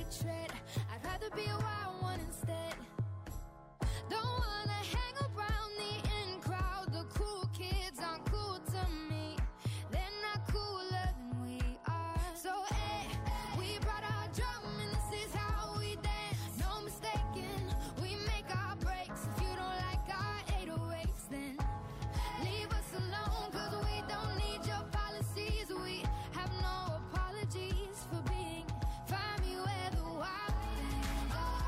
tread. I'd rather be a wild one instead. Don't wanna hang around the in crowd. The cool kids aren't cool to me. They're not cooler than we are. So we brought our drum and this is how we dance. No mistaking, we make our breaks. If you don't like our 808s, then leave us alone, 'cause we don't need your policies. We have no apologies for being. Find me where the wild things are.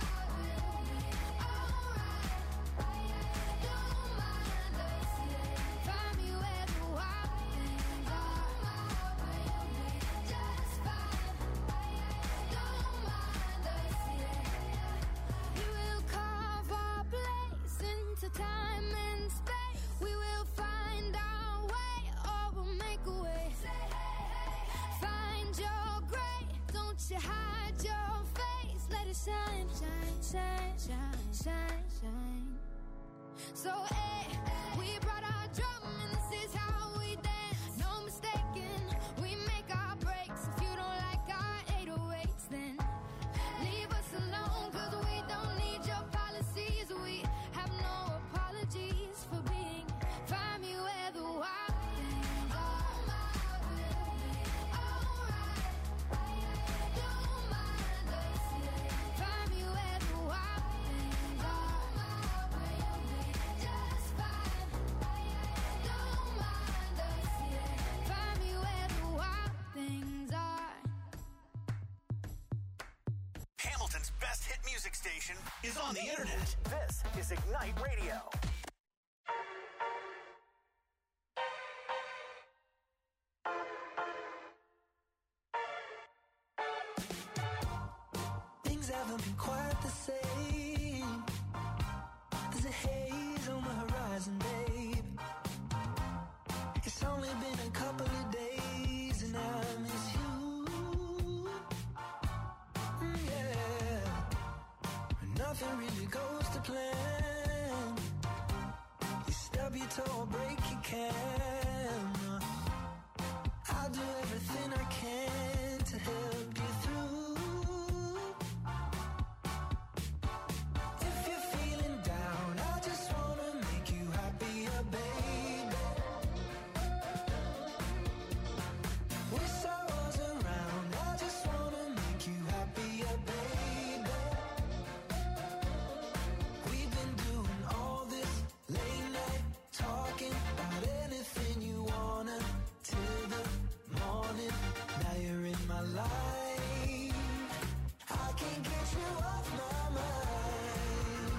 Don't mind us, yeah. Find me where the wild things are. Just fine. Don't mind us, yeah. We will carve our place into time and space. We will find our way, or we'll make a way. Find your gray, don't you hide your face. Let it shine, shine, shine, shine, shine, shine. So we brought our drum and this is how we dance. No mistaking, we make our breaks. If you don't like our 808s, then leave us alone, 'cause we don't need your policies. We have no apologies for being. Find me where the wild things are. Don't mind us, yeah. Find me where the wild things are. Just fine. Don't mind us, yeah. Find me where the wild things are. Hamilton's best hit music station is on the internet. This is Ignite Radio. Things haven't been quite the same. There's a haze on the horizon, babe. It's only been a couple of days and I miss you. Yeah. Nothing really goes to plan. You stub your toe or break your can. I'll do everything I can to help you through. If you're feeling down, I just wanna make you happier, baby. Wish I was around, I just wanna make you happier, baby. We've been doing all this late night talking about anything you wanna till the morning. Now you're in my life. I can't get you off my mind.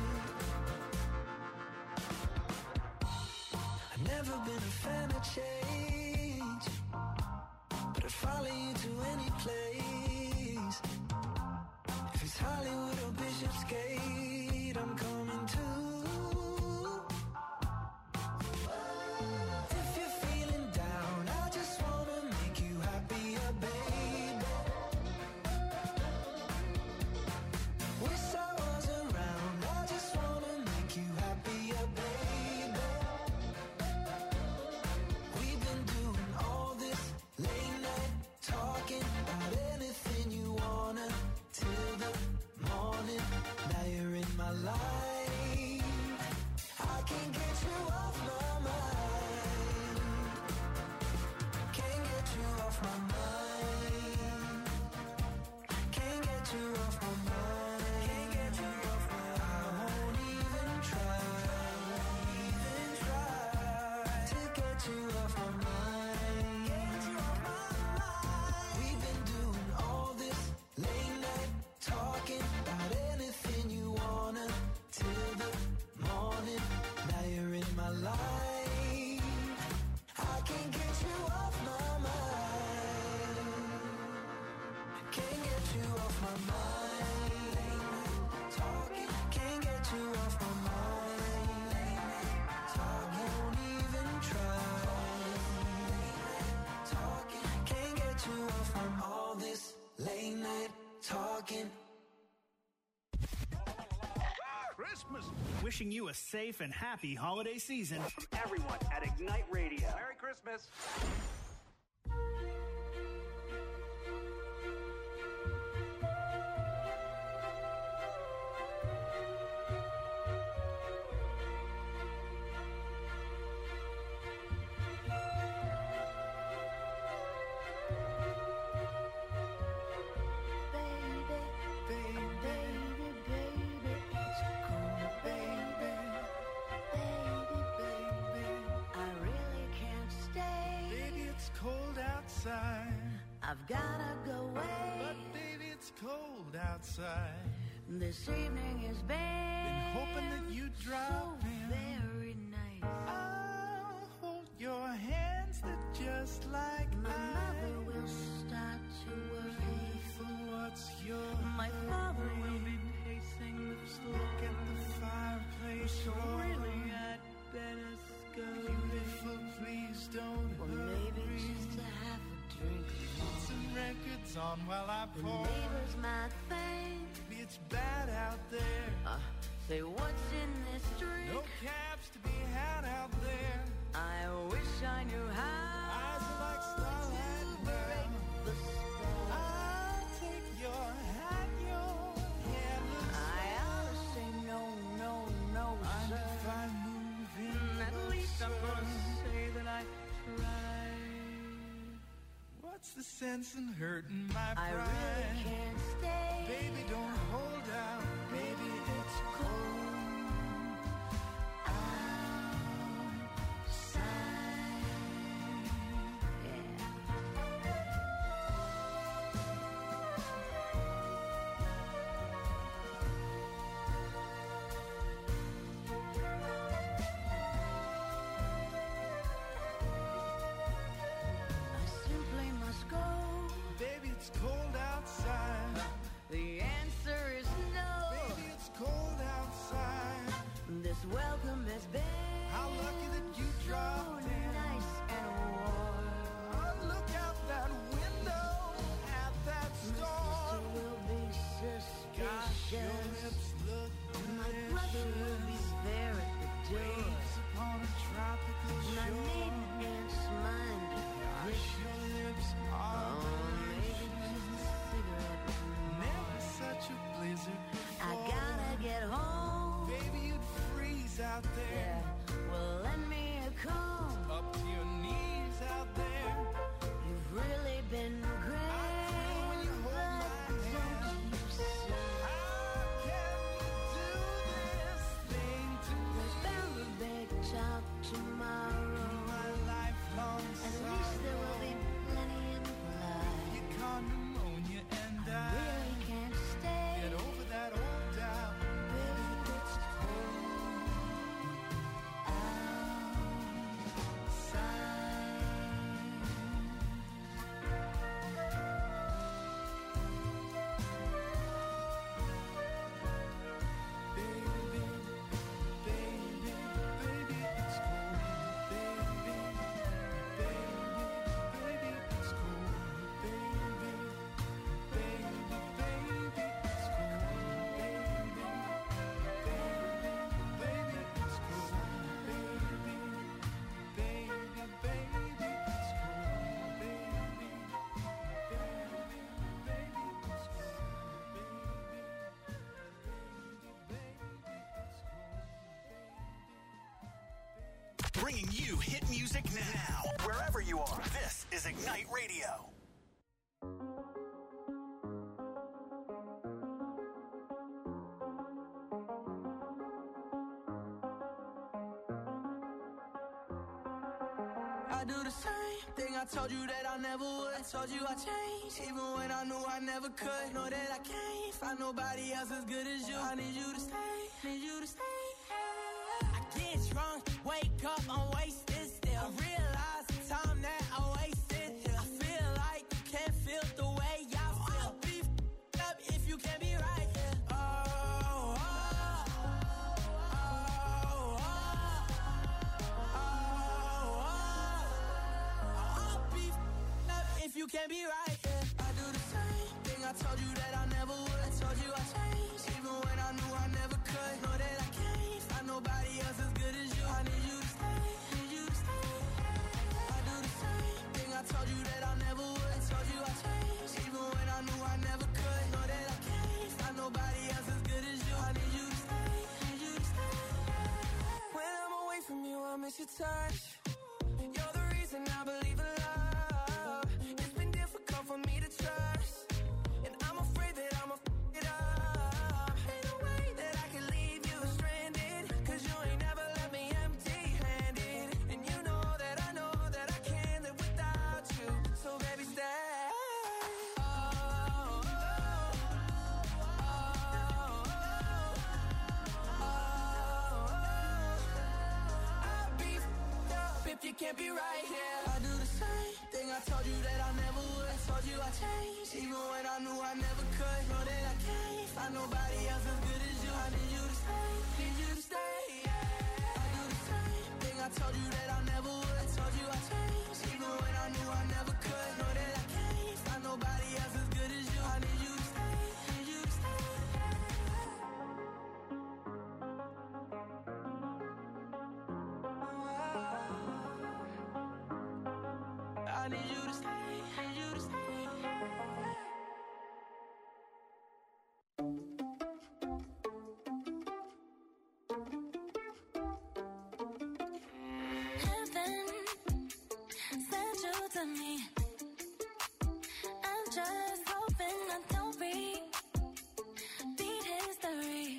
I've never been a fan of change, but I'd follow you to any place. If it's Hollywood or Bishopsgate, I'm coming too. If you're feeling down, I just wanna make you happier, baby. Wish I was around, I just wanna make you happier, baby. We've been doing all this late night talking about anything you wanna till the morning. Now you're in my life. I can't get you off my mind. Can't get you off my mind. Can't get you off my mind. Can't get you off my mind. I won't even try to get you off my mind. Get you off my mind. We've been doing all this late night talking about anything you wanna till the morning. Now you're in my life. I can't get you off my mind. Can't get you off my mind. Talking, can't get you off my mind. Won't even try. Talking, can't get you off from all this late night talking. Christmas. Wishing you a safe and happy holiday season from everyone at Ignite Radio. Merry Christmas. outside. I've gotta go away. But baby, it's cold outside. This evening has Been hoping that you'd drop so in. very nice. I'll hold your hands that just like My mother ice. will start to worry. For what's yours? My father will be pacing the floor. Look at the fireplace. So roar. really, I'd better go. Beautiful, please don't Well, hurry. maybe just to have a drink. Put some records on while I The pour. neighbors might think, Maybe it's bad out there. say what's in this drink? No cabs to be had out there. I wish I knew how. Eyes are like starlight to break now. the spell. I'll take your hat, your hair looks I ought to say no, no, no, fine sir. if I move in. At least I'm gonna say that I tried. What's the sense in hurting my I pride? really can't stay. Baby, don't hold out. Maybe it's cold outside. Yeah. I simply must go. Baby, it's cold outside. The answer is no. Baby, it's cold outside. This welcome has been How lucky that you dropped so in. nice and warm. Oh, look out that window at that storm. Sister will be Gosh, your suspicious. lips look My brother will be delicious. there at the door. Waves upon a tropical My shore. maiden aunt's mind is Gosh, vicious. your lips are Oh, maybe delicious. just a cigarette. Never such a blizzard I before. gotta get home. Baby, you'd freeze out there. Yeah, well, lend me a comb. Up to your knees out there. You've really been great. I thrill when you hold my but hand. don't you see? How can you do this thing to me? There's bound to be talk tomorrow. My lifelong At least there will be plenty in life. You caught pneumonia and I really can't stay. get over that old doubt. Baby, it's cold Baby, baby, baby, it's cold. Baby, baby, baby, it's cold. Baby, baby, baby, it's cold. Baby, baby, baby, it's cold. Baby, baby, baby, it's cold. Baby, baby, baby, it's Bringing you hit music now. Wherever you are, this is Ignite Radio. I do the same thing I told you that I never would. I told you I changed, even when I knew I never could. Know that I can't find nobody else as good as you. I need you to stay, need you to stay. I get drunk, wake up, I'm wasted still. I realize the time that I wasted here. I feel like you can't feel the way I feel. I'll be f***ed up if you can't be right here. Oh, oh, oh, oh, oh. I'll be f***ed up if you can't be right here. I do the same thing I told you that I never would. I told you I changed, even when I knew I never could. Know that I can't find nobody else as good as you. I need you to stay, need you to stay. I do the same thing I told you that I never would. I told you I changed, even when I knew I never could. Know that I can't find nobody else as good as you. I need you to stay, need you to stay. When I'm away from you, I miss your touch. You're the reason I believe in love. It's been difficult for me to trust, and I'm afraid that I'ma f*** it up. Ain't no way that I can leave you stranded, 'cause you ain't never left me empty-handed. And you know that I can't live without you. So baby, can't be right here. I do the same thing I told you that I never would. I told you I changed, even when I knew I never could. Know that I can't find nobody else as good as you. I need you to stay, need you to stay, yeah. I do the same thing I told you that I never would. I told you I changed, even when I knew I never could. Know that I can't find nobody else as good as you. I need you to stay, need you to stay, I need you to stay, need you to stay. Heaven sent you to me. I'm just hoping I don't repeat history.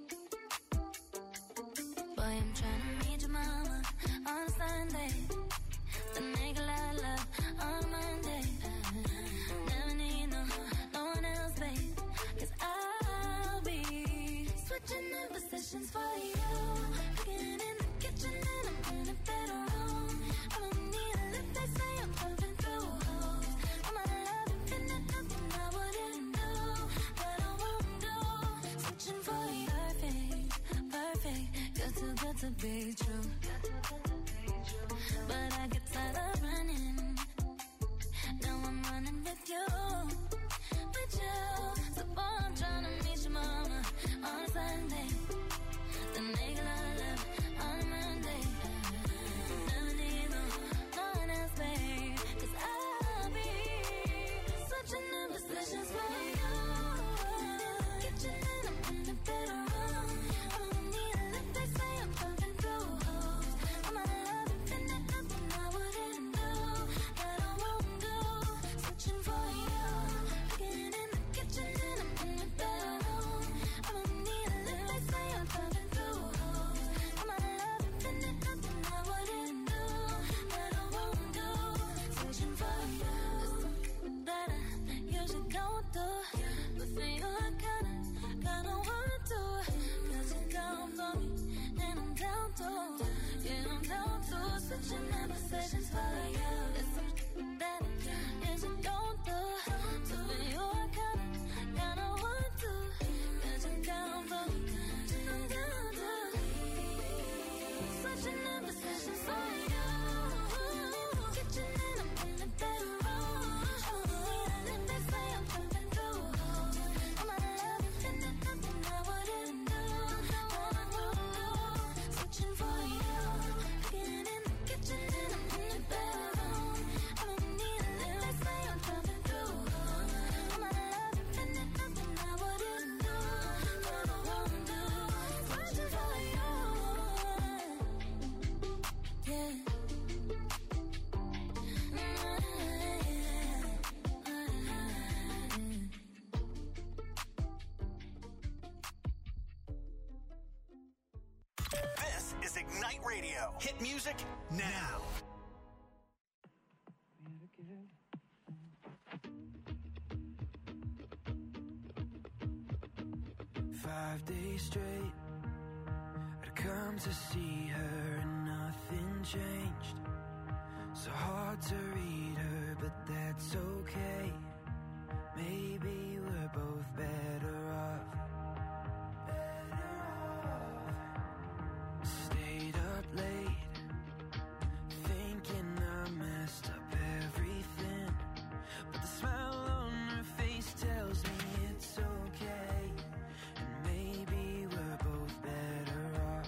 Boy, I'm trying to meet your mama on Sunday. Then make a lot of love on Monday. Never need no one else, babe. 'Cause I'll be switching in positions for you. Cooking in the kitchen and I'm in a better room. I don't need a lip, they say I'm pumping through holes. I'm out of love and finding nothing I wouldn't do, that I won't do. Switching for you, perfect, good to be true. But I get tired of running. Now I'm running with you, with you. So boy, I'm trying to meet your mama on Sunday. Then make a lot of love on Monday. Never need no one else, babe. 'Cause I'll be switching in positions for you. Kitchen and I'm in a better room. I don't need a lip, they say I'm pumping through holes. I'm out of love and finding nothing I wouldn't do, that I won't do. Switching for you. Cooking in the kitchen and I'm in a better room. I don't need a lip, they say I'm pumping through holes. I'm out of love and finding nothing I wouldn't do, that I won't do. Switching for you. That I usually don't do, but for you I kinda want to. 'Cause you're down for me and I'm down to, yeah, I'm down to. Switching in positions for you. It's something that I usually don't do, so for you I kinda want to. 'Cause you're down for me and I'm down to. Switching in positions for you. Kitchen and I'm in a better room. And they say I'm pumping through holes. I'm out of love and finding nothing I wouldn't do, that I won't do. Switching for you. Cooking in the kitchen and I'm in a better room. I don't need a lip, they say I'm pumping through holes. I'm out of love and finding nothing I wouldn't do, that I won't do. Switching for you. Yeah. This is Ignite Radio. Hit music now. 5 days straight, I'd come to see her and nothing changed. So hard to read her, but that's okay. Maybe we're both better off. Stayed up late, thinking I messed up everything. But the smile on her face tells me it's okay. And maybe we're both better off.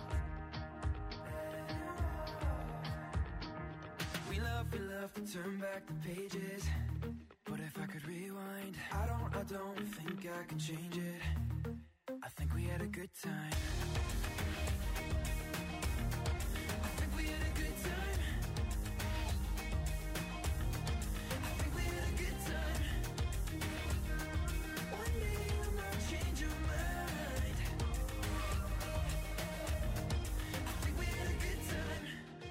We love to turn back the pages. But if I could rewind, I don't think I could change it. I think we had a good time. I think we had a good time. I think we had a good time. One day you might change your mind. I think we had a good time.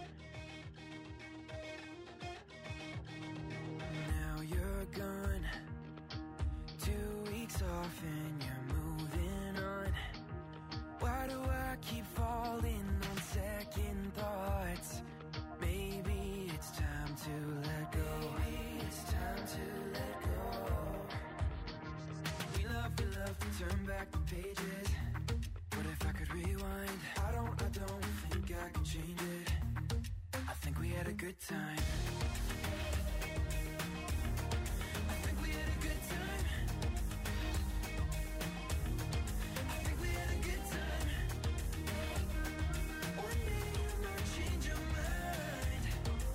Now you're gone, 2 weeks off and you're moving on. Why do I keep falling on second thoughts? Maybe good time. I think we had a good time. I think we had a good time. One day you might change your mind.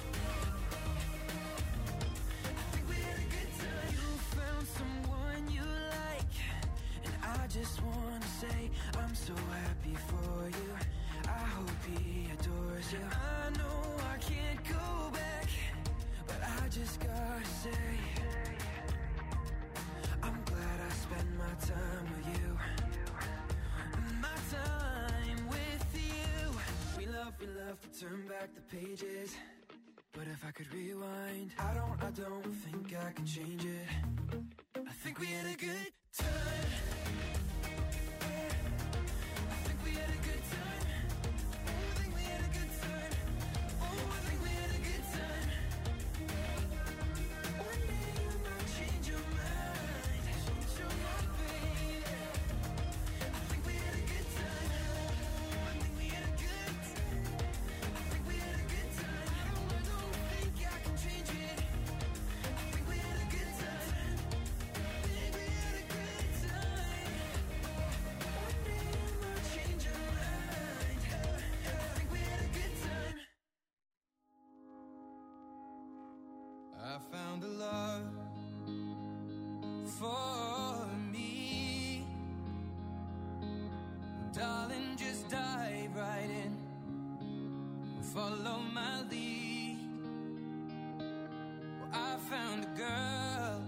I think we had a good time. You found someone you like, and I just wanna say I'm so happy for you. I hope he adores you. I know I can't go back, but I just gotta say I'm glad I spent my time with you. My time with you. We love to turn back the pages, but if I could rewind, I don't think I can change it. I think we had a good time. I think we had a good time. I think we had a good time. Oh, I think we had a good time. One day you might change your mind. Change your mind, baby. I think we had a good time. I think we had a good time. I think we had a good time. I don't think I can change it. I think we had a good time. I think we had a good time. One day you might change your mind. I think we had a good time. I found a love for me. Darling, just dive right in. Follow my lead. Well, I found a girl,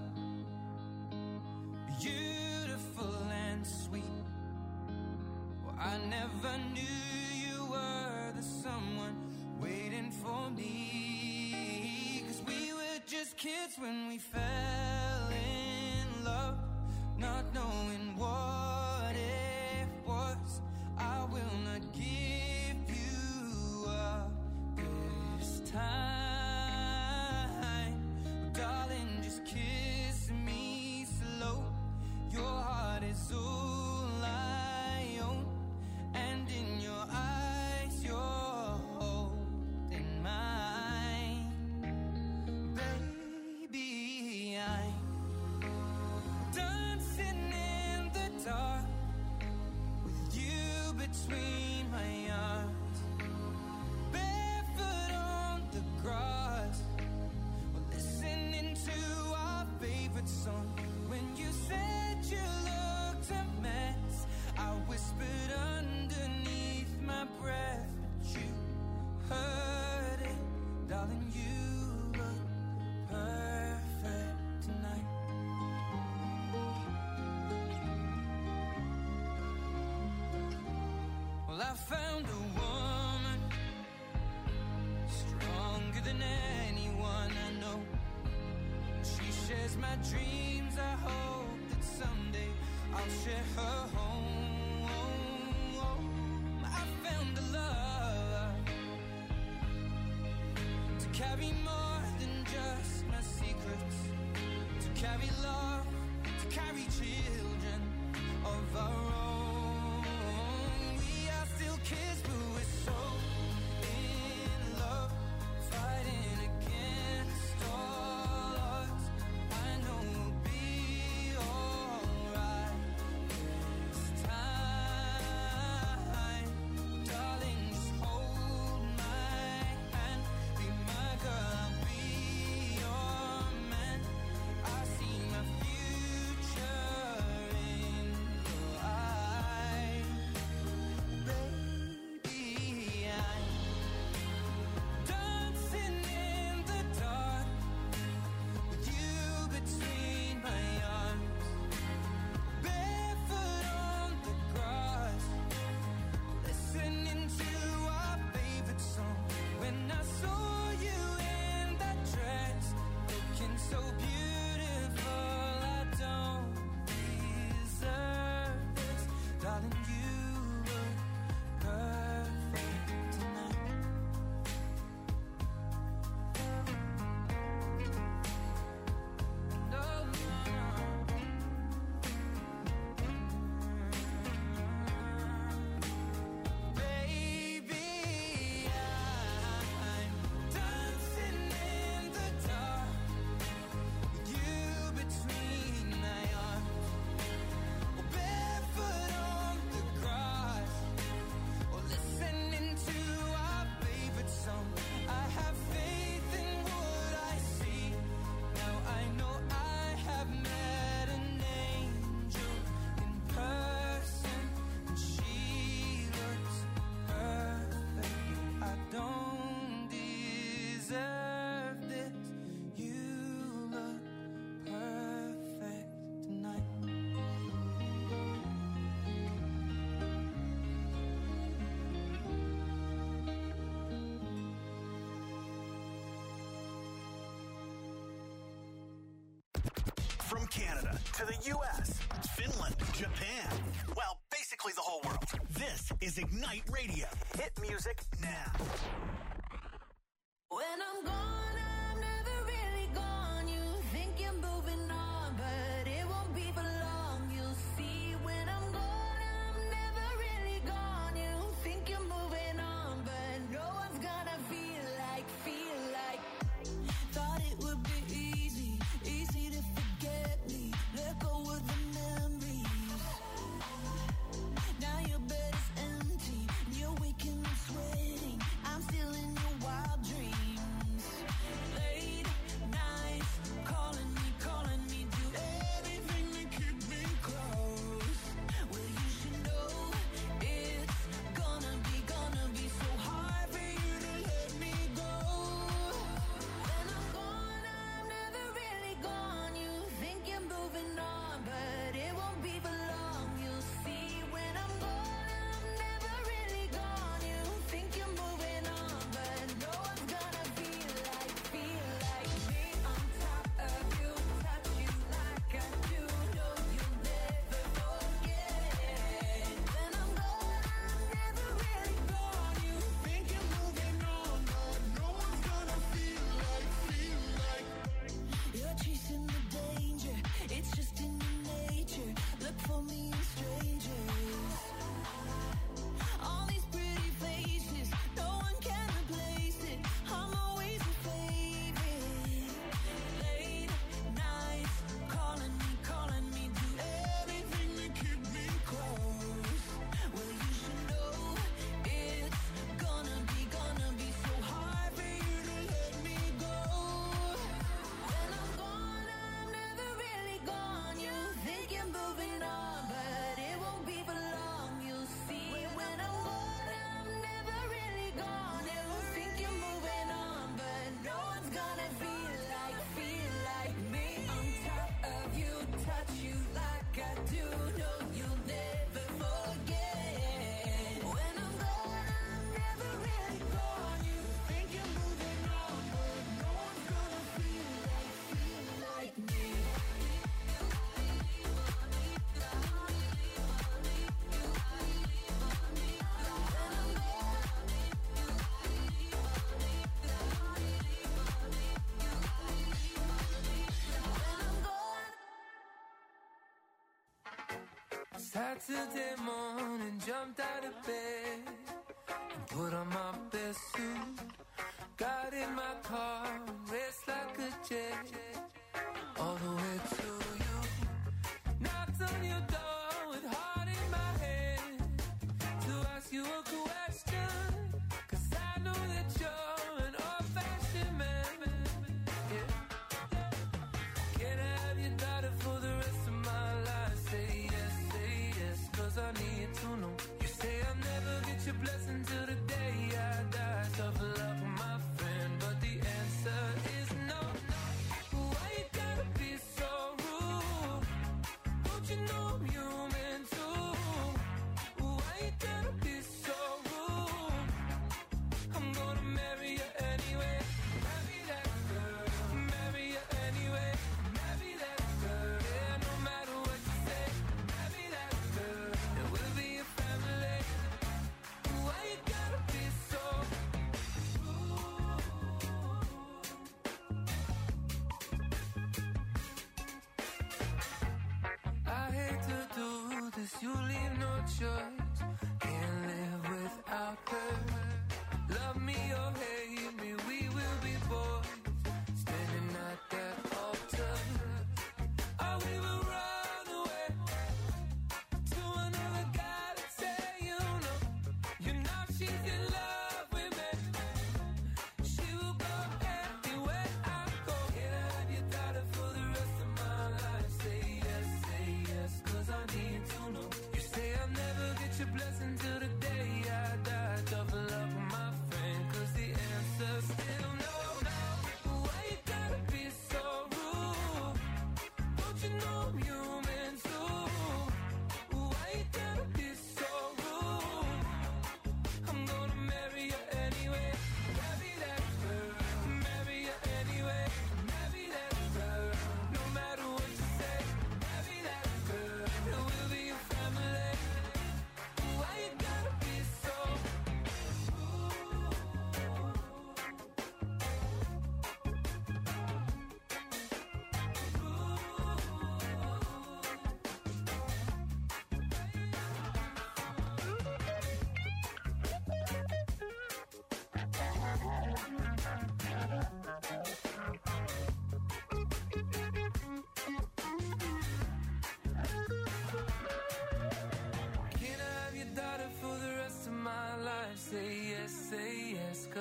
beautiful and sweet. Well, I never knew you were the someone waiting for me. 'Cause we were just kids when we fell in love, not knowing what it was. I will not give you up this time. Darling, just kiss me slow. Your heart is all I own, and in your eyes you're holding mine. Baby, I'm dancing in the dark with you between my arms, barefoot on the grass. We're listening to our favorite song. When you said you looked a mess, I whispered underneath my breath, but you heard it. Darling, you look perfect tonight. Well, I found a woman stronger than anyone I know. She shares my dreams. I hope that someday I'll share her home. I found a love to carry more than just my secrets, to carry love, to carry children of our own. We are still kids, but we're so in love, fighting against all odds. I know we'll be alright this time. Darling, just hold my hand. Be my girl, I'll be your man. I see my future Canada to the U.S., Finland, Japan. Well, basically the whole world. This is Ignite Radio. Hit music now. When I'm gone, I'm never really gone. You think you're moving on, but it won't be for long. You'll see when I'm gone, I'm never really gone. You think you're moving on, but no one's gonna feel like. Thought it would be easy to forget me. Let go of the memories. Now your bed is empty, you're waking up sweating. I'm still in your wild dreams. Late nights, calling me, do anything to keep me close. Well, you should know it's gonna be so hard for you to let me go. When I'm gone, I'm never really gone. You think you're moving on, but it won't be for long. You'll see when I'm gone, I'm never really gone. You think you're moving on, but no one's gonna feel like me on top of you, touch you like I do. No, you'll never forget. When I'm gone, I'm never really gone. You think you're moving on, but no one's gonna feel like. You're chasing the danger, it's just in your nature. Look for me in strangers. All these pretty faces, no one can replace it. I'm always your favorite. Late nights, calling me, do anything to keep me close. Well, you should know it's gonna be so hard for you to let me go. When I'm gone, I'm never really gone. You think you're moving on, but it won't be for long. You'll see when I'm gone, I'm never really gone. You think you're moving on, but no one's gonna feel like me on top of you, touch you like I do. No, you'll never forget. When I'm gone, I'm never really gone. You think you're moving on, but no one's gonna feel like me. Saturday morning, jumped out of bed and put on my best suit. Got in my car and raced like a jet all the way to you. Knocked on your door with heart in my hand to ask you a question, 'cause I know that you're an old-fashioned man. Yeah. Can I have your daughter for the rest of my life? Say yes, 'cause I need to know. You say I'll never get your blessing till the day I die. Tough luck, my friend, but the answer is no. Why you gotta be so rude? Don't you know I'm human too? Why you gotta be so rude? I'm gonna marry you anyway. Marry that girl. Marry you anyway. Marry that girl. Yeah, no matter what you say. Marry that girl. And we'll be a family. Why you gotta be so rude? I hate to do this, you leave no choice. Can't live without her. Love me or hate me, we will be boys. Standing at that altar. Or we will run away to another guy that say you know she's in love with me. She will go anywhere I go. Can I have your daughter for the rest of my life? Say yes, 'cause I need to know. You say I'll never get your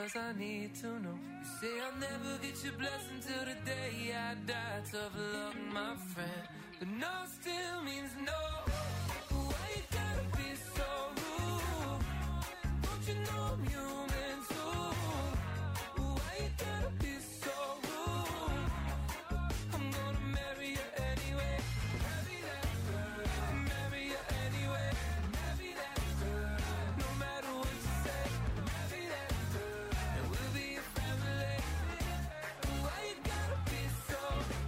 else I need to know. You say I'll never get your blessing till the day I die. Tough luck, my friend, but no still means no. Why you gotta be so rude? Don't you know I'm human too? Why you gotta be so rude? I'm gonna marry you anyway. Marry that girl. Marry you anyway. Marry that girl. No matter what you say. Marry that girl. And we'll be a family. Why you gotta be so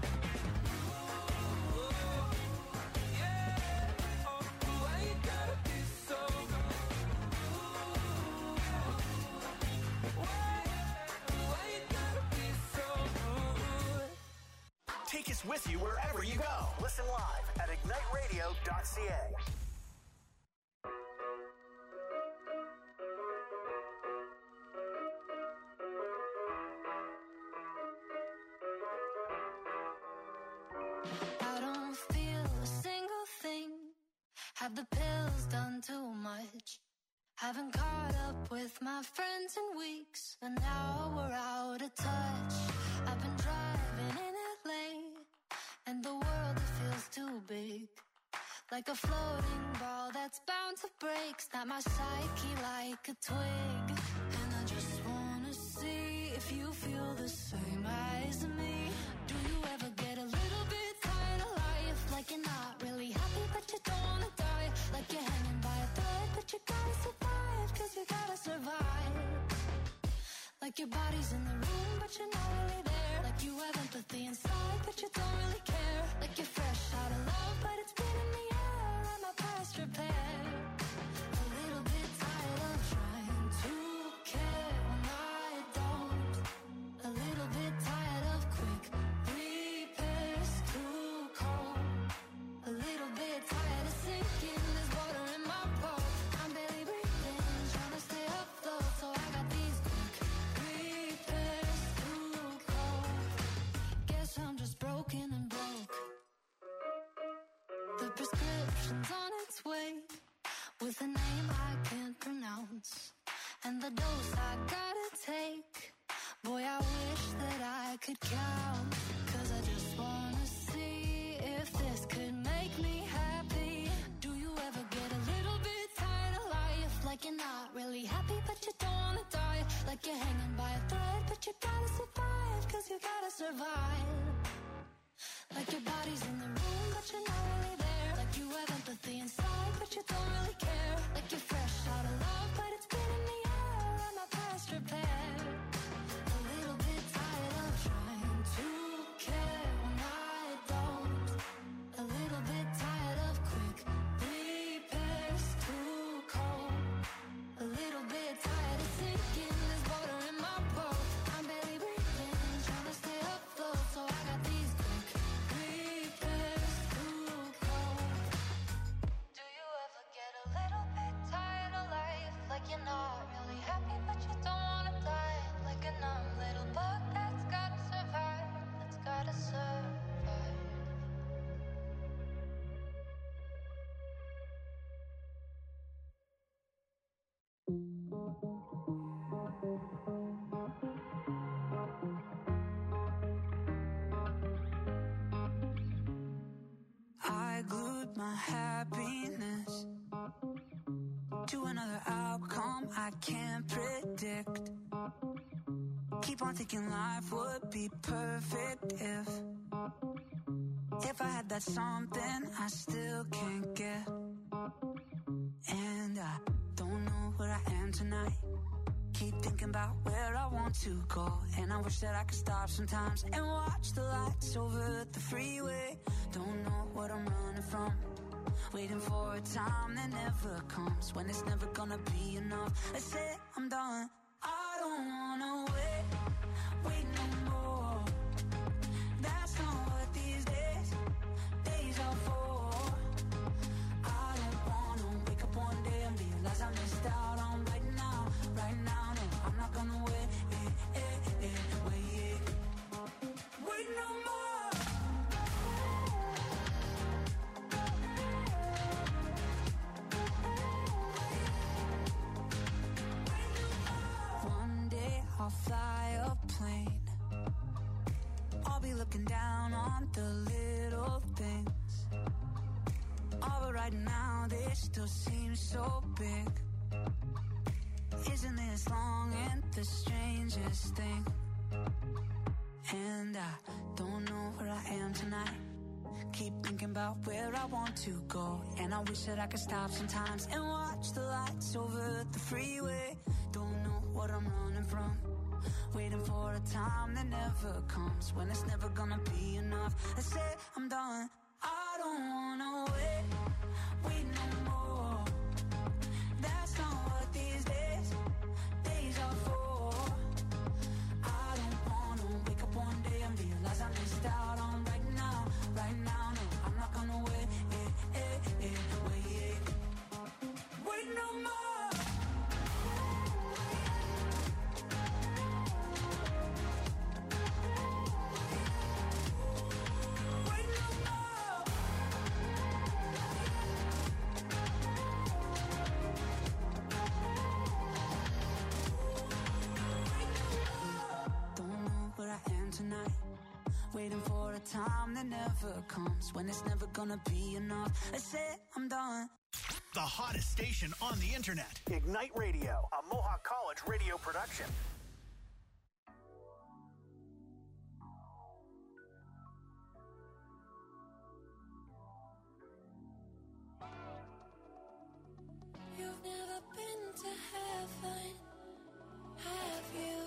yeah. Oh, why you gotta be so why you gotta be so rude? Take us with you wherever you go. Listen live at igniteradio.ca. I don't feel a single thing. Have the pills done too much? Haven't caught up with my friends in weeks, and now we're out of touch. I've been driving in LA, and the world, it feels too big. Like a floating ball that's bound to break. Snap my psyche like a twig. And I just wanna see if you feel the same as me. Do you ever get a little bit tired of life? Like you're not really happy but you don't wanna die. Like you're hanging by a thread but you gotta survive. Cause you gotta survive. Like your body's in the room but you're not really there. Like you have empathy inside but you don't really care. Like you're fresh out of love but it's been in the air. And my past repair. A little bit tired of trying to care when I don't. A little bit tired of quick repairs, too cold. A little bit tired of sinking, there's water in my boat. I'm barely breathing, trying to stay afloat. So I got these quick repairs, too cold. Guess I'm just broken and broke. The prescription's on its way, with a name I can't pronounce, and the dose I gotta take. Boy, I wish that I could count. Cause I just wanna see if this could make me happy. Do you ever get a little bit tired of life? Like you're not really happy but you don't wanna die. Like you're hanging by a thread but you gotta survive. Cause you gotta survive. Like your body's in the room but you're not really there. Like you have empathy inside but you don't really care. Like you're fresh out of love but it's been in the air. And my past repair. A little bit tired of trying to care when I don't. A little bit tired of quick repairs, too cold. A little bit tired of sinking, there's water in my boat. I'm barely breathing, trying to stay afloat. So I got these quick repairs, too cold. Do you ever get a little bit tired of life? Like you're not really happy but you don't wanna die. Like a numb little bug that's gotta survive. That's gotta survive. I glued my happiness to another outcome I can't predict. Keep on thinking life would be perfect if I had that something I still can't get. And I don't know where I am tonight. Keep thinking about where I want to go, and I wish that I could stop sometimes and watch the lights over the freeway. Don't know what I'm running from, waiting for a time that never comes, when it's never gonna be enough. I say I'm done. I don't wanna wait no more. That's not what these days are for. I don't wanna wake up one day and realize I missed out on right now. No, I'm not gonna wait no more. One day it still seems so big. Isn't this long and the strangest thing? And I don't know where I am tonight. Keep thinking about where I want to go. And I wish that I could stop sometimes and watch the lights over the freeway. Don't know what I'm running from. Waiting for a time that never comes. When it's never gonna be enough. I say I'm done. I don't wanna wait no more. That's not what these days are for. I don't wanna wake up one day and realize I missed out on right now. No, I'm not gonna wait no more. Tonight, waiting for a time that never comes. When it's never gonna be enough. I said I'm done. The hottest station on the internet. Ignite Radio, a Mohawk College radio production. You've never been to heaven, have you?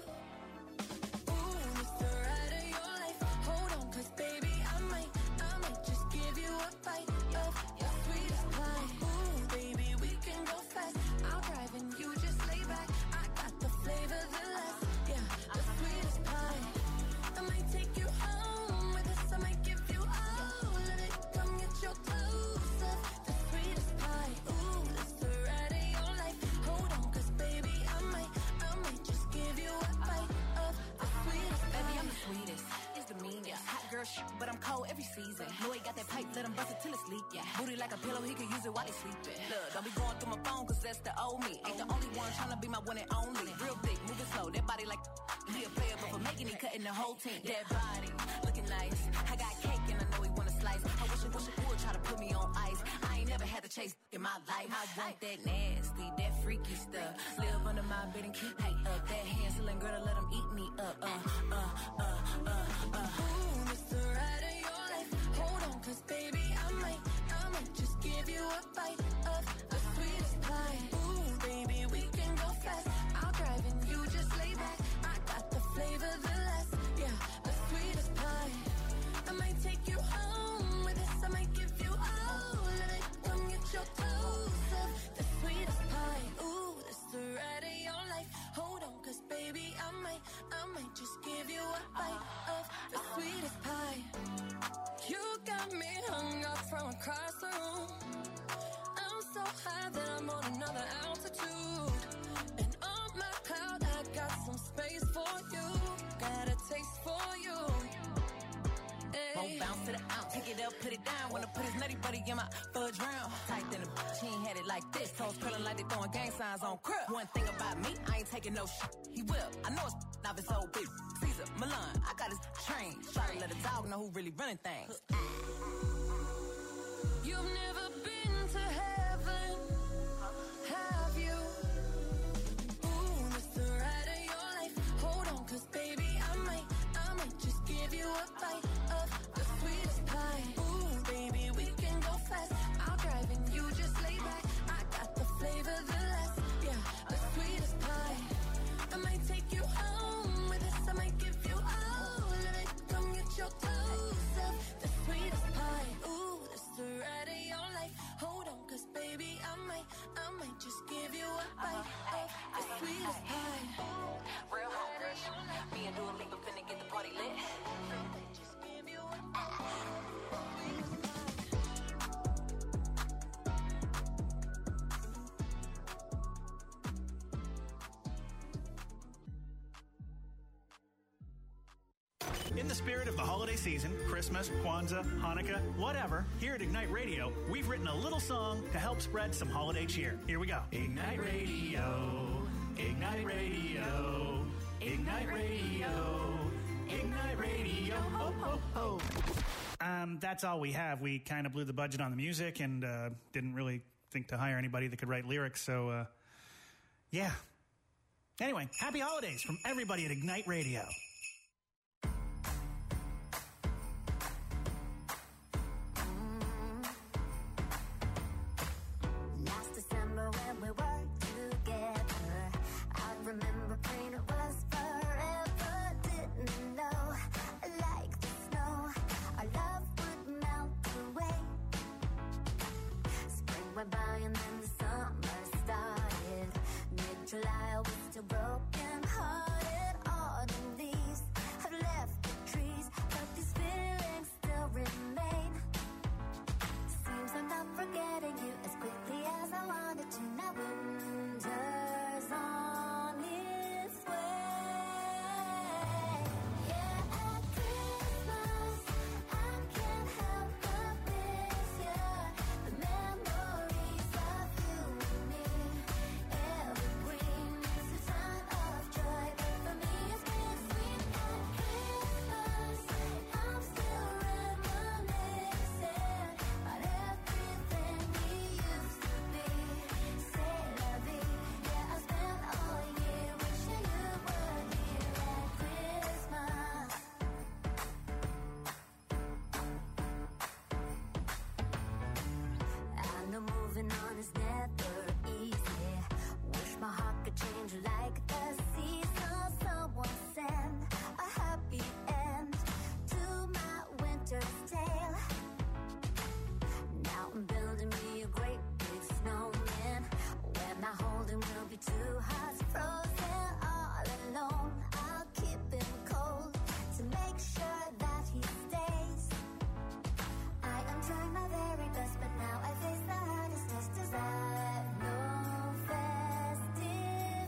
But I'm cold every season. Louis got that pipe, let him bust it till it's leak, yeah. Booty like a pillow, he could use it while he's sleeping. Look, don't be going through my phone, cause that's the old me. Ain't the only one tryna be my one and only. Real big, moving slow, that body like he a player, but for making it, cutting the whole team. That body, looking nice. I got cake and I know he wanna slice. I wish it would try to put me on ice. I ain't never had to chase in my life. I want that nasty, that freaky stuff. Live under my bed and keep me up. That Hansel and Gretel, let him eat me up. The ride of your life. Hold on, cause baby, I might just give you a bite of the sweetest pie. Ooh, baby, we can go fast. I'll drive and you just lay back. I got the flavor, the last, yeah, the sweetest pie. I might take you home with us. I might give you all of it. Come get your dose of the sweetest pie. Ooh, that's the ride of your life. Hold on, cause baby, I might just give you a bite of the sweetest pie. You got me hung up from across the room. I'm so high that I'm on another altitude. And on my cloud, I got some space for you. Got a taste for you. Won't bounce to the ounce, pick it up, put it down. Wanna put his nutty buddy in my fudge round. Tight than a bitch, he ain't had it like this. Toes curling like they throwing gang signs on crib. One thing about me, I ain't taking no shit. He will, I know it's not his old bitch. Caesar, Milan, I got his train. Try to let a dog know who really running things. You've never been to heaven, have you? Ooh, this the ride of your life. Hold on, cause baby, I might just give you a bite of the sweetest pie. Ooh, baby, we can go fast. I'll drive and you just lay back. I got the flavor, the last, yeah, the sweetest pie. I might take you home with us. I might give you all of it. Come get your dose of the sweetest pie. Ooh, this the ride of your life. Hold on, cause baby, I might just give you a bite of the sweetest pie. Real hungry. Me and Dua Lipa finna get the party lit. Just give you a In the spirit of the holiday season, Christmas, Kwanzaa, Hanukkah, whatever, here at Ignite Radio, we've written a little song to help spread some holiday cheer. Here we go. Ignite Radio, Ignite Radio, Ignite Radio, Ignite Radio, ho, ho, ho. That's all we have. We kind of blew the budget on the music and didn't really think to hire anybody that could write lyrics. So, yeah. Anyway, happy holidays from everybody at Ignite Radio. Last December when we were together, I remember praying it was forever. Didn't know, like the snow, our love would melt away. Spring went by and then the summer started. Mid-July I was still broken hearted. Autumn leaves have left the trees, but these feelings still remain. Seems I'm not forgetting you as quickly as I wanted to. Now winter's on its way. Yeah, at Christmas I can't help but miss you. The memories of you and me, evergreen. It's a sign of joy, but for me it's bittersweet. At Christmas I'm still reminiscing about everything we used to be. C'est la vie. Yeah, I spent all year wishing you were here at Christmas. I know moving on is never easy. Wish my heart could change like the seasons. Someone send a happy end to my winter's tale. Now I'm building me a great big snowman. Where my holding will be two hearts frozen all alone. I'll keep him cold to make sure that he stays. I am trying my very best, but now I face the hardest test as I have no festive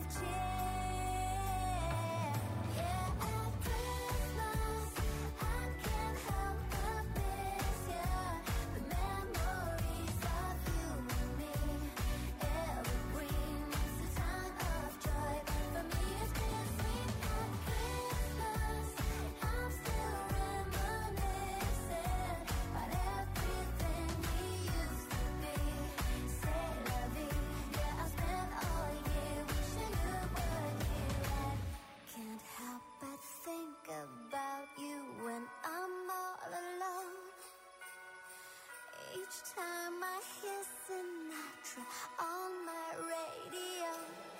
cheer. Yeah, at Christmas I can't help but miss you. The memories of you and me, evergreen. It's a sign of joy, but for me it's bittersweet. At Christmas I'm still reminiscing about everything we used to be. C'est la vie. Yeah, I spent all year wishing you were here. Can't help but think about you when I'm all alone. Each time I hear Sinatra on my radio,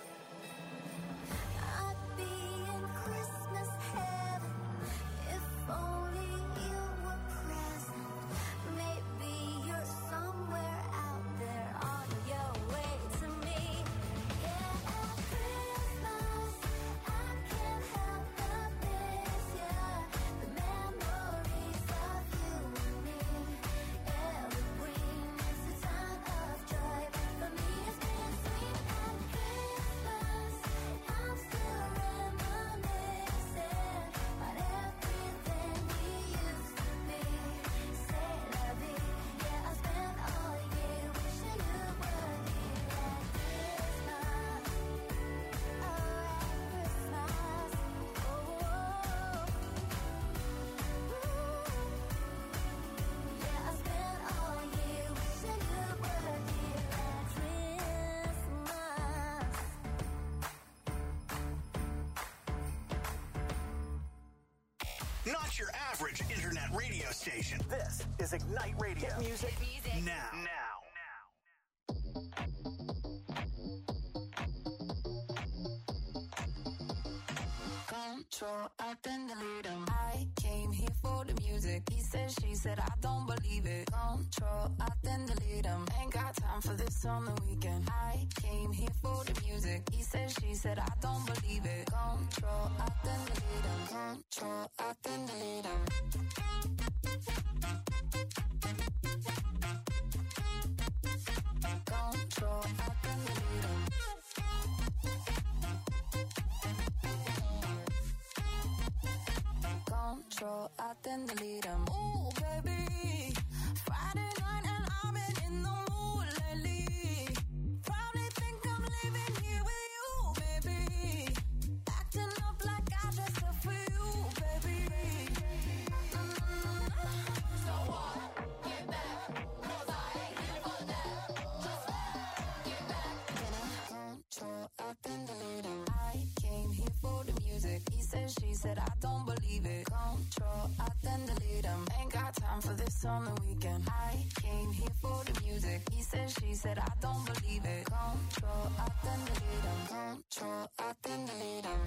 I'd be in Christmas heaven if only you were present. Maybe you're somewhere out there on your way to me. Yeah, at Christmas I can't help but miss you. The memories of you and me, evergreen. It's a sign of joy, but for me it's bittersweet. At Christmas I'm still reminiscing about everything we used to be. C'est la vie. Yeah, I spent all year wishing you were here at Christmas. Oh, at Christmas. Oh, yeah, I spent all year wishing you were here at Christmas. Not your average internet radio station. This is Ignite Radio. Hit music now. Control, I then delete him. I came here for the music. He said, she said, I don't believe it. Control, I then delete him. Ain't got time for this on the weekend. I came here for the music. He said, she said, I don't believe it. Control, I then delete him. Control, I then delete him. Control, I then delete him. Control, I then delete him. Ooh, baby, Friday night and I've been in the mood lately. Probably think I'm living here with you, baby. Acting up like I dressed up for you, baby. So what? Get back, 'cause I ain't here for that. Just said I don't believe it. Control, I then delete him. Ain't got time for this on the weekend. I came here for the music. He said, she said I don't believe it. Control, I then delete him. Control, I then delete him.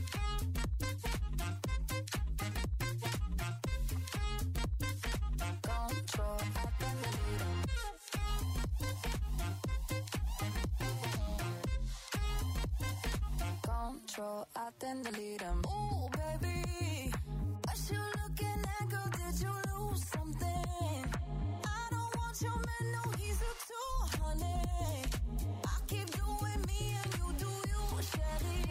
Control, I then delete him. Control, I then delete him. Ooh, baby, what you looking at, girl? Did you lose something? I don't want your man, no, he's a 200. I keep doing me and you do you, Shelly.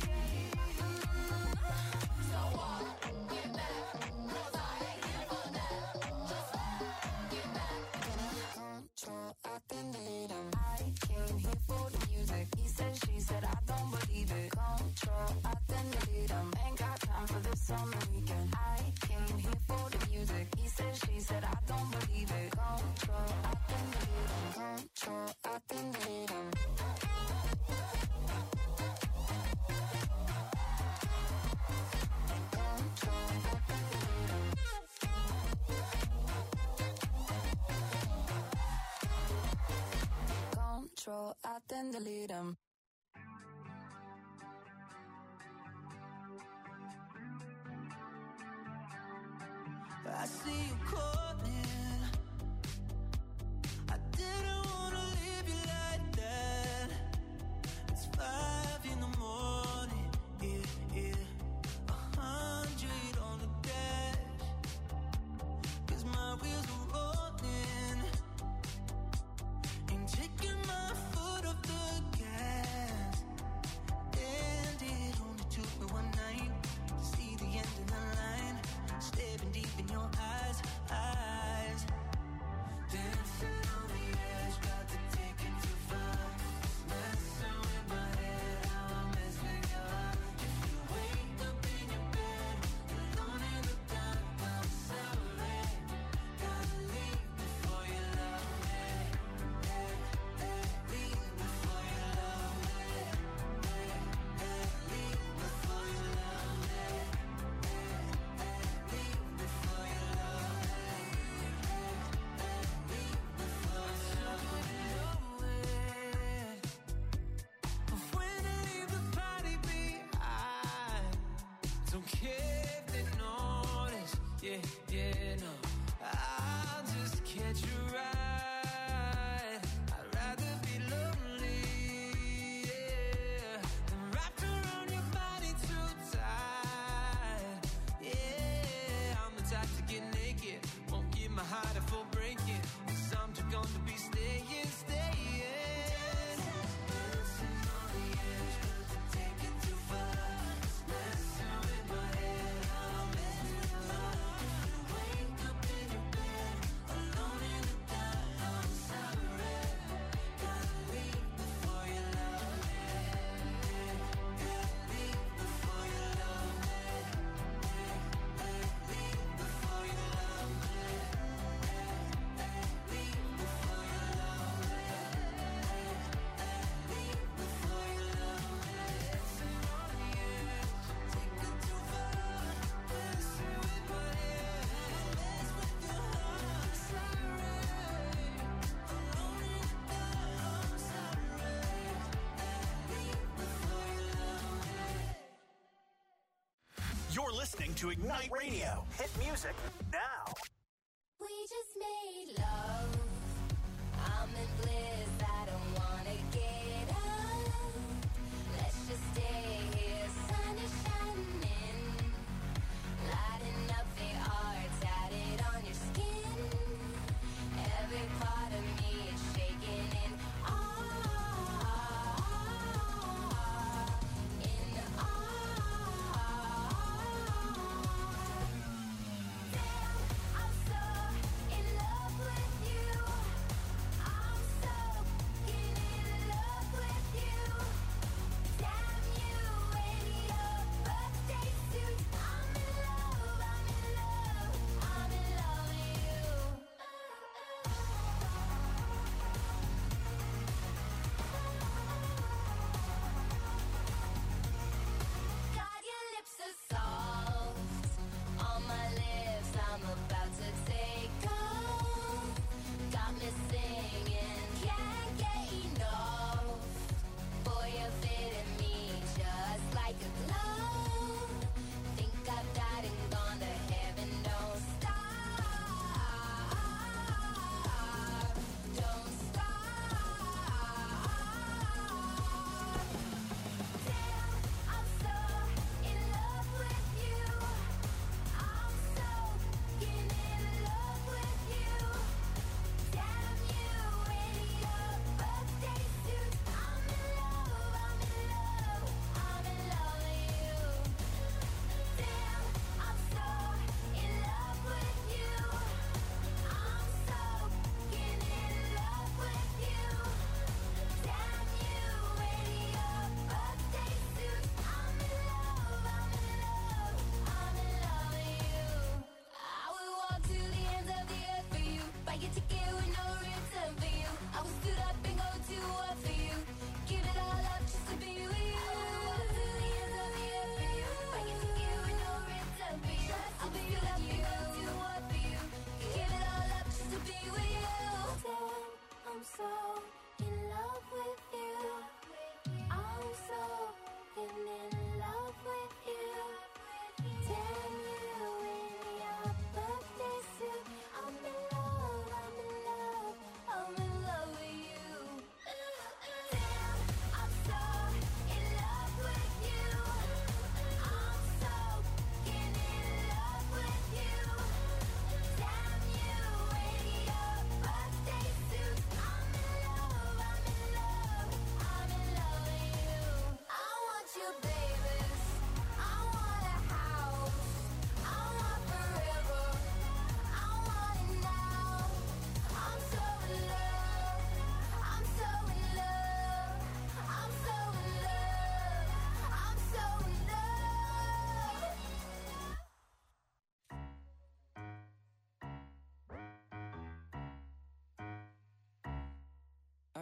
So what? Get back, 'cause I ain't here for that. Just get back. Control, I then delete him. I came here for the music. He said, she said, I don't believe it. Control, I then delete him. Ain't got time for this on the weekend. I came here for the music. He said, she said, I don't believe it. Control, I then delete him. Control, I then delete him. Control, I then delete him. I see you calling. I didn't wanna leave you like that. It's 5 in the morning, yeah. 100 on the dash. 'Cause my wheels are rolling. Ain't taking my foot off the gas. And it only took me one night to see the end of the line. Staring deep in your eyes. Dancing on the edge, got to take it too far. Messing with my head, how I mess with your heart. If you wake up in your bed, alone in the dark, I'm sorry. Gotta leave before you love me. Leave before you love me. Leave before you love me. Leave before you love me. Leave before you love me. But when I leave the party behind, don't care if they notice. Yeah, no. I'll just catch you right. I'd rather be lonely, yeah, than wrapped around your body too tight. Yeah, I'm the type to get naked, won't give my heart a full breaking. 'Cause I'm too gone to be staying. Dancing on the edge, but to take it too far. Messing with my head, I'm messing with your heart. If you wake up in your bed, alone in the dark, I'm sorry. Gotta leave before you love me. Leave before you love me. Leave before you love me. Leave before you love me. Leave before you love me. Dancing on the edge, take it too far. Messing with my head, mess with your heart. Sorry, alone in the dark, I'm sorry. Leave before you love me. You're listening to Ignite Radio. Hit music now. We just made love. I'm in bliss. I don't wanna get up. Let's just stay here. Sun is shining, lighting up the art tatted on your skin. Every part of me is shaking in awe. In awe. Damn, I'm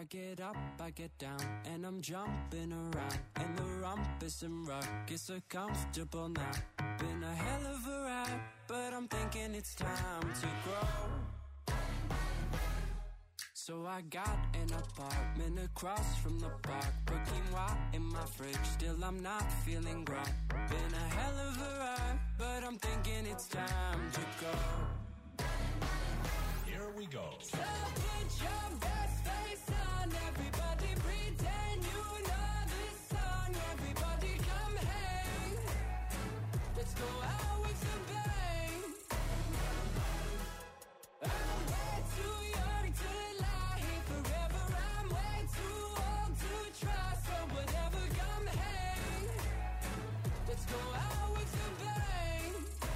I get up, I get down, and I'm jumping around. And the rumpus and ruckus are comfortable now. Been a hell of a ride, but I'm thinking it's time to grow. So I got an apartment across from the park. Put quinoa in my fridge, still I'm not feeling grown. Been a hell of a ride, but I'm thinking it's time to go. Here we go. So put your best face on, everybody pretend you know this song. Everybody come hang, let's go out with a bang. I'm way too young to lie here forever. I'm way too old to try, so whatever, come hang, let's go out with a bang.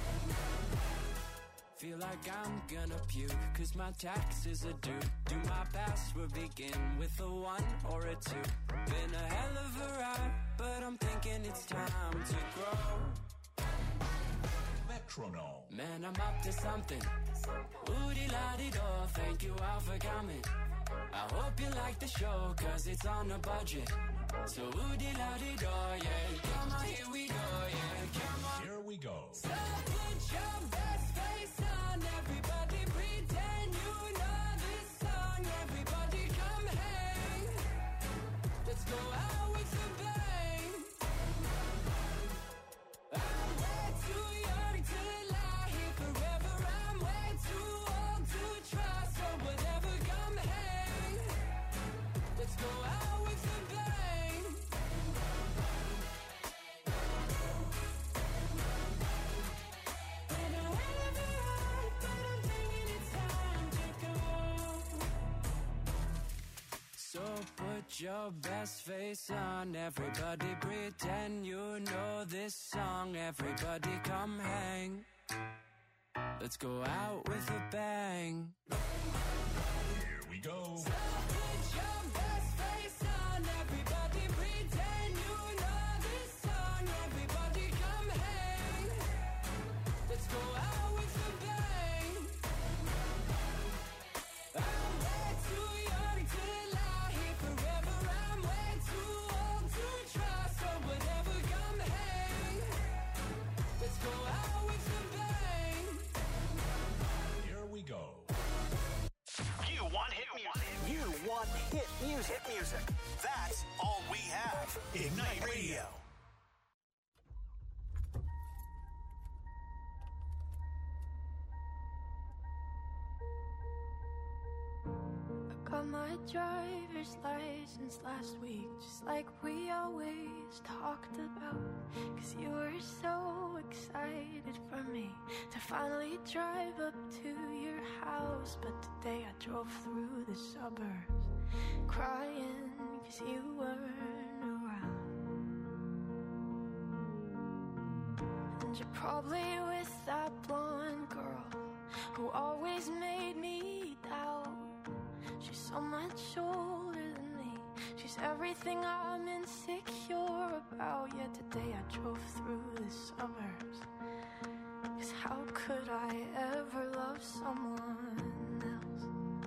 Feel like I'm gonna puke, cause my taxes are due. Do my password begin with a 1 or a 2? Been a hell of a ride, but I'm thinking it's time to grow. Metronome. Man, I'm up to something. Oodie-la-dee-do, thank you all for coming. I hope you like the show, cause it's on a budget. So oodie-la-dee-do, yeah, come on, here we go, yeah, come on. Here we go. So put your best face on, everybody pretend you know this song. Everybody come hang, let's go out with a bang. I'm way too young to lie here forever. I'm way too old to try, so whatever, come hang, let's go out with a bang. So put your best face on, everybody pretend you know this song. Everybody come hang, let's go out with a bang. Here we go. Put your best face on, everybody pretend you know this song. Everybody come hang, let's go out with a bang. I'm way too young to lie here forever. I'm way too old to try, so whatever, come hang, let's go out with a bang. Here we go. You want hit music. You want hit music. Hit music. That's all we have. Ignite Radio. Got my driver's license last week, just like we always talked about. Cause you were so excited for me to finally drive up to your house. But today I drove through the suburbs crying cause you weren't around. And you're probably with that blonde girl who always made me doubt. She's so much older than me. She's everything I'm insecure about. Yet today I drove through the suburbs. Cause how could I ever love someone else?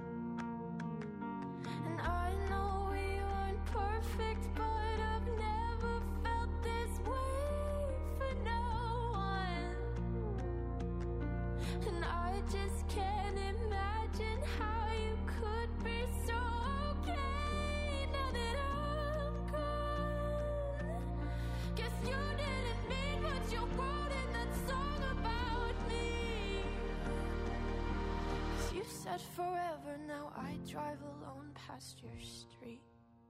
And I know we aren't perfect, but I've never felt this way for no one. And I just can't imagine how you could be so okay now that I'm gone. Guess you didn't mean what you wrote in that song about me. 'Cause you said forever, now I drive alone past your street.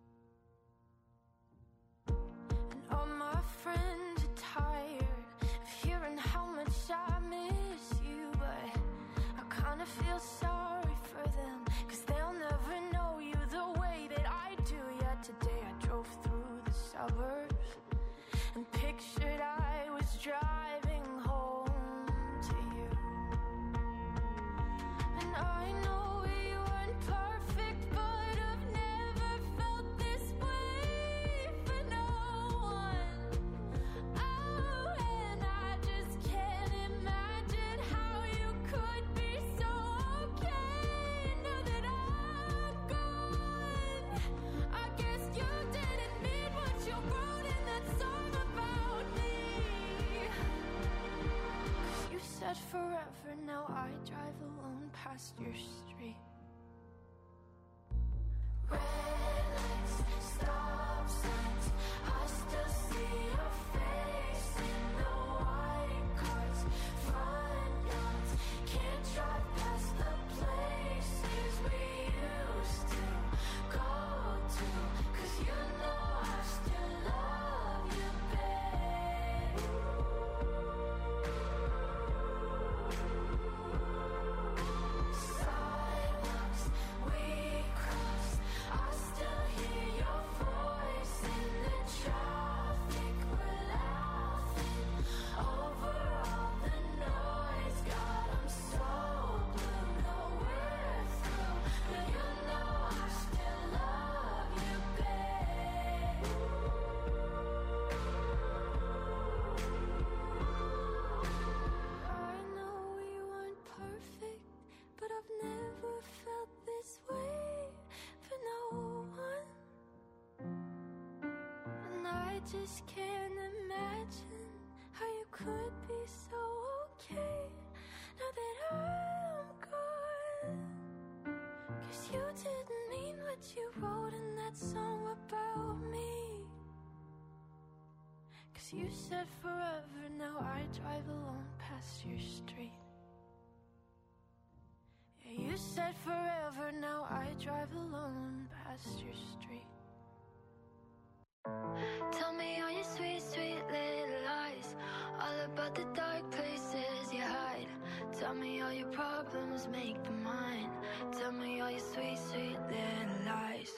And all my friends are tired of hearing how much I miss you, but I kinda feel sorry for them, 'cause they'll never know you the way that I do. Yet today I drove through the suburbs and pictured I was driving home to you. And I know we weren't perfect, but I've never felt this way for no one. Oh, and I just can't imagine how you could be so okay now that I'm gone. your street. Red lights, stop signs, I still see your face in the white cars, front yards. Can't drive past the places we used to go to, 'cause you know I still love you, babe. Sidewalks we crossed, I still hear your voice in the traffic. We're laughing over all the noise. God, I'm so blue, no we're through, but you know I still love you, babe. I know we weren't perfect, but I've never felt this way for no one. And I just can't imagine how you could be so okay now that I'm gone. 'Cause you didn't mean what you wrote in that song about me. 'Cause you said forever, now I drive alone past your street. Yeah, you said forever, now I drive alone past your street. Tell me all your sweet, sweet little lies, all about the dark places you hide. Tell me all your problems, make them mine. Tell me all your sweet, sweet little lies.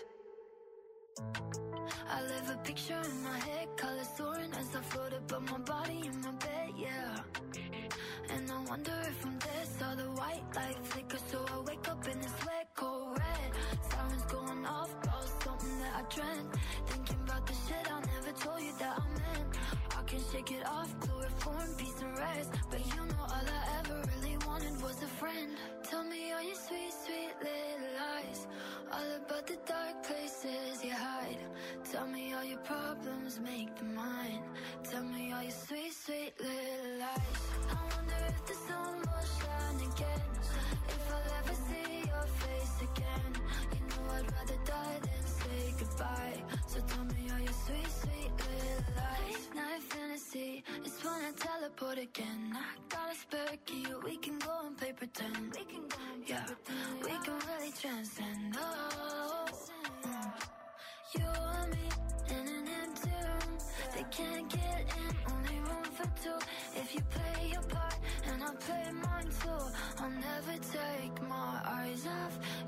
I live a picture in my head, colors soaring as I float above my body in my bed, yeah. And I wonder if I'm dead, saw the white light flicker, so I wake up in this sweat cold red. Sirens going off, about something that I dreamt. Thinking about the shit I never told you that I meant. I can shake it off, chloroform, peace and rest. But you know all I ever really wanted was a friend. Tell me all your sweet, sweet little lies, all about the dark places you hide. Tell me all your problems, make them mine. Tell me all your sweet, sweet little lies. I wonder if the sun will shine again, if I'll ever see your face again. You know I'd rather die than say goodbye. So tell me all your sweet, sweet little lies. Late night fantasy, it's when I teleport again. I got a spare key, we can go and play pretend. We can go and play pretend. We can really transcend. Oh, you and me in an empty room. They can't get in, only room for two. If you play your part and I play mine too, I'll never take my eyes off